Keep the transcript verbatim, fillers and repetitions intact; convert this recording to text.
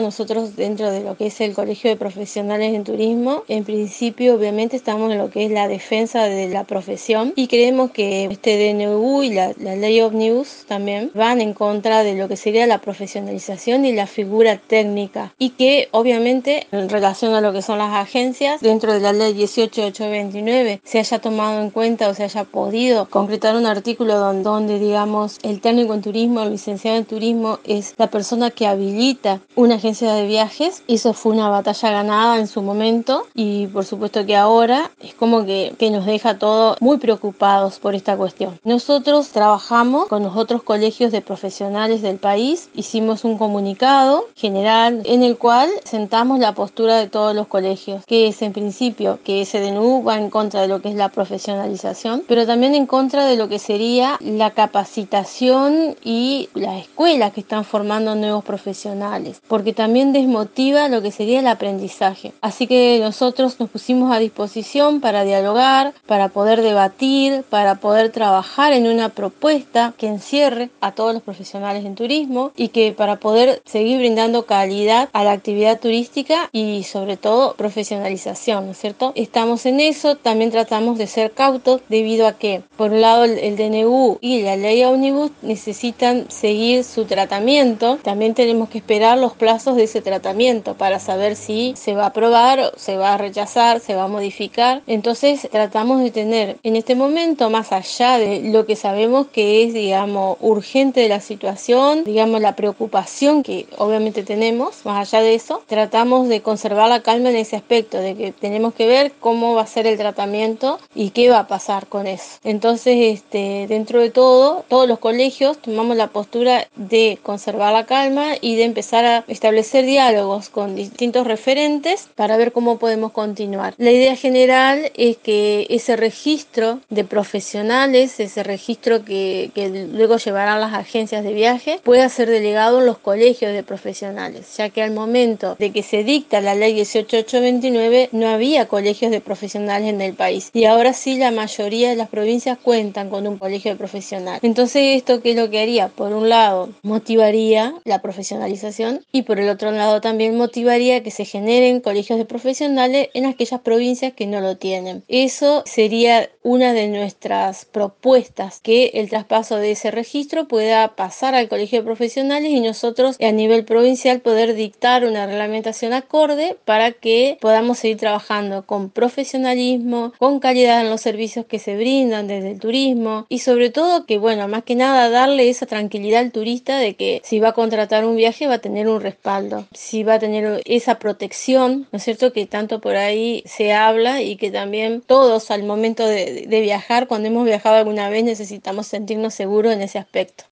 nosotros dentro de lo que es el Colegio de Profesionales en Turismo, en principio obviamente estamos en lo que es la defensa de la profesión y creemos que este D N U y la, la Ley Omnibus también van en contra de lo que sería la profesionalización y la figura técnica, y que obviamente en relación a lo que son las agencias, dentro de la Ley dieciocho mil ochocientos veintinueve se haya tomado en cuenta o se haya podido concretar un artículo donde, donde digamos el técnico en turismo, el licenciado en turismo es la persona que habilita una agencia de viajes. Eso fue una batalla ganada en su momento y por supuesto que ahora es como que, que nos deja todos muy preocupados por esta cuestión. Nosotros trabajamos con los otros colegios de profesionales del país, hicimos un comunicado general en el cual sentamos la postura de todos los colegios, que es en principio que ese D N U va en contra de lo que es la profesionalización, pero también en contra de lo que sería la capacitación y las escuelas que están formando nuevos profesionales, porque también desmotiva lo que sería el aprendizaje. Así que nosotros nos pusimos a disposición para dialogar, para poder debatir, para poder trabajar en una propuesta que encierre a todos los profesionales en turismo y que para poder seguir brindando calidad a la actividad turística y sobre todo profesionalización, ¿no es cierto? Estamos en eso, también tratamos de ser cautos debido a que por un lado el, el D N U y la Ley Omnibus necesitan seguir su tratamiento, también tenemos que esperar los plazos de ese tratamiento para saber si se va a aprobar, se va a rechazar, se va a modificar. Entonces tratamos de tener en este momento, más allá de lo que sabemos que es, digamos, urgente de la situación, digamos, la preocupación que obviamente tenemos, más allá de eso, tratamos de conservar la calma en ese aspecto, de que tenemos que ver cómo va a ser el tratamiento y qué va a pasar con eso. Entonces, este, dentro de todo, todos los colegios tomamos la postura de conservar la calma y de empezar a establecer diálogos con distintos referentes para ver cómo podemos continuar. La idea general es que ese registro de profesionales, ese registro que, que luego llevarán las agencias de viaje, pueda ser delegado en los colegios de profesionales, ya que al momento de que se dicta la ley dieciocho mil ochocientos veintinueve no había colegios de profesionales en el país y ahora sí la mayoría de las provincias cuentan con un colegio de profesionales. Entonces, ¿esto qué es lo que haría? Por un lado, motivaría la profesionalización y por el otro lado también motivaría que se generen colegios de profesionales en aquellas provincias que no lo tienen. Eso sería una de nuestras propuestas, que el traspaso de ese registro pueda pasar al colegio de profesionales y nosotros a nivel provincial poder dictar una reglamentación acorde para que podamos seguir trabajando con profesionalismo, con calidad en los servicios que se brindan desde el turismo y sobre todo que, bueno, más que nada darle esa tranquilidad al turista de que si va a contratar un viaje va a tener un respaldo, si va a tener esa protección, ¿no es cierto?, que tanto por ahí se habla y que también todos al momento de, de viajar, cuando hemos viajado alguna vez, necesitamos sentirnos seguros en ese aspecto.